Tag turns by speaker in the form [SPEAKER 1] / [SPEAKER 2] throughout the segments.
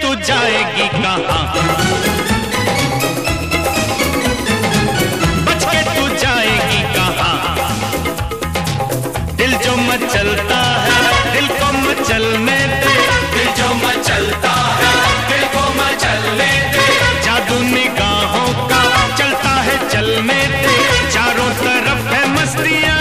[SPEAKER 1] तू जाएगी कहाँ, बच के तू जाएगी कहाँ। दिल जो मचलता है दिल को मचलने दे,
[SPEAKER 2] दिल जो मचलता है दिल को मचलने दे।
[SPEAKER 1] जादू निगाहों का चलता है चलने दे, चारों तरफ है मस्तियाँ।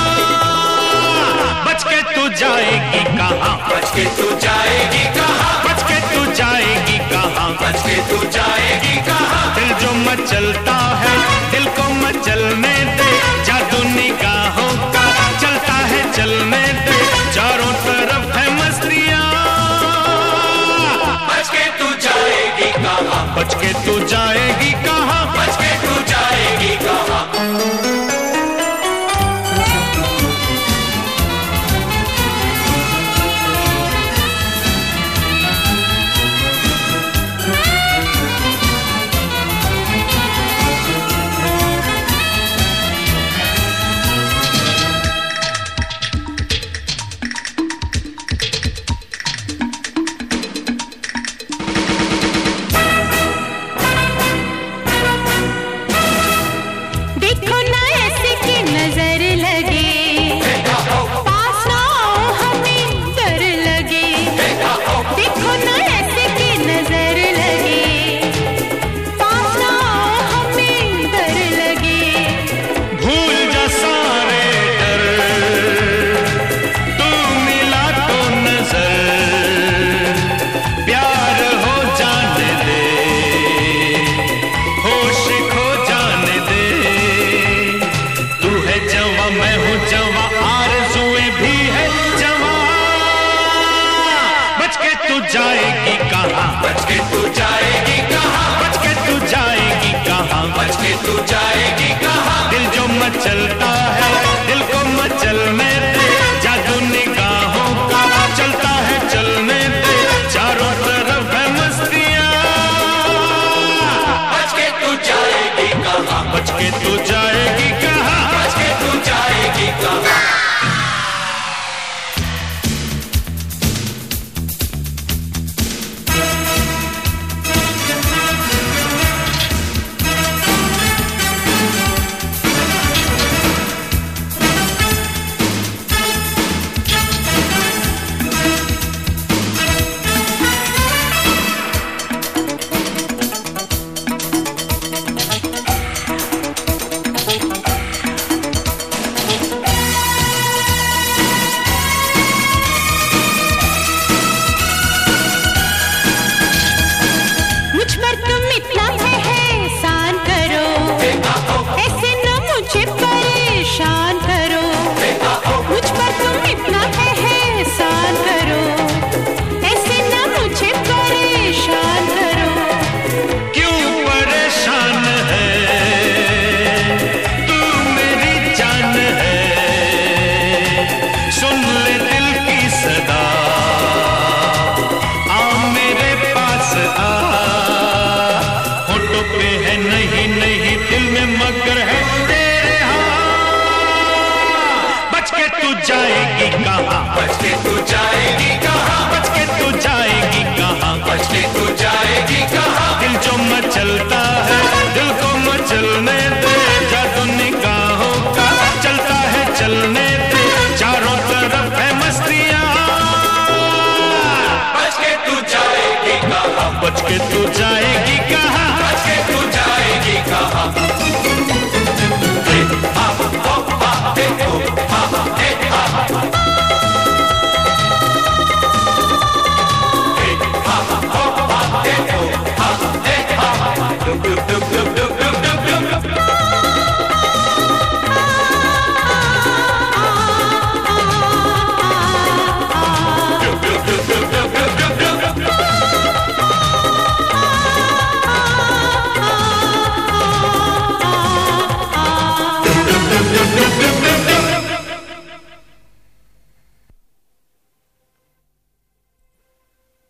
[SPEAKER 1] बच के तू जाएगी कहाँ,
[SPEAKER 2] बच के तू जाएगी कहाँ,
[SPEAKER 1] बच के तू जाएगी कहाँ,
[SPEAKER 2] बच के तू जाएगी कहाँ।
[SPEAKER 1] दिल जो मचलता है दिल को मचलने दे, जादू निगाहों का चलता है चलने दे, चारों तरफ है मस्तियाँ।
[SPEAKER 2] बच के तू जाएगी कहाँ,
[SPEAKER 1] बच के तू जाएगी कहाँ,
[SPEAKER 2] बच के तू जाएगी कहाँ।
[SPEAKER 1] जाएगी कहाँ,
[SPEAKER 2] बच के तू जाएगी कहाँ,
[SPEAKER 1] बच के तू जाएगी कहाँ,
[SPEAKER 2] बच के तू जाएगी कहाँ।
[SPEAKER 1] दिल जो मचलता है दिल को मचलने दे, जादू निगाहों का चलता है चलने दे, चारों तरफ है मस्तियाँ।
[SPEAKER 2] बच के तू जाएगी कहाँ,
[SPEAKER 1] बच के तू जाएगी कहाँ,
[SPEAKER 2] बच के तू जाएगी कहाँ।
[SPEAKER 1] नहीं नहीं दिल में मगर है तेरे हाथ। बच के तू जाएगी कहाँ,
[SPEAKER 2] बच के तू जाएगी कहाँ,
[SPEAKER 1] बच के तू जाएगी